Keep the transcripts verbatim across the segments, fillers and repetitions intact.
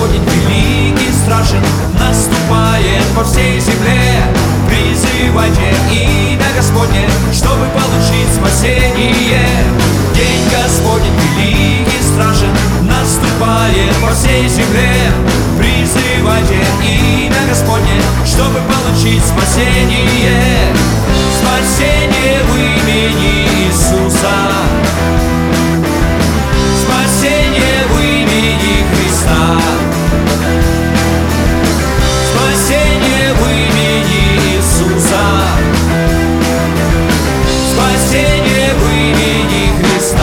Господень великий, страшен, наступает по всей земле. Призывайте имя Господне, чтобы получить спасение. День Господень великий, страшен, наступает по всей земле. Призывайте имя Господне, чтобы получить спасение. Спасение в имени Иисуса, спасение в имени Христа, спасение в имени Иисуса, спасение в имени Христа.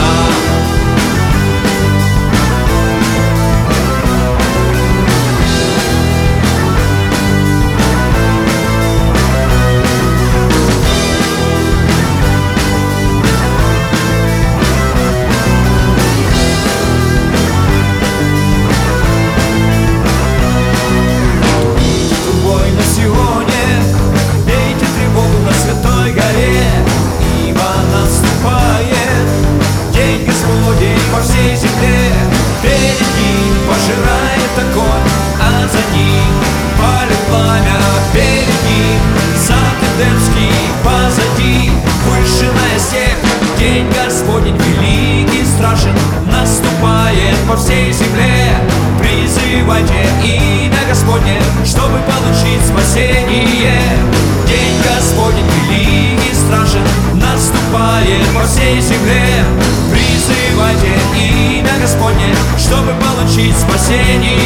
День Господень великий, страшен, наступает по всей земле. Призывайте имя Господне, чтобы получить спасение. День Господень великий, страшен, наступает по всей земле. Призывайте имя Господне, чтобы получить спасение.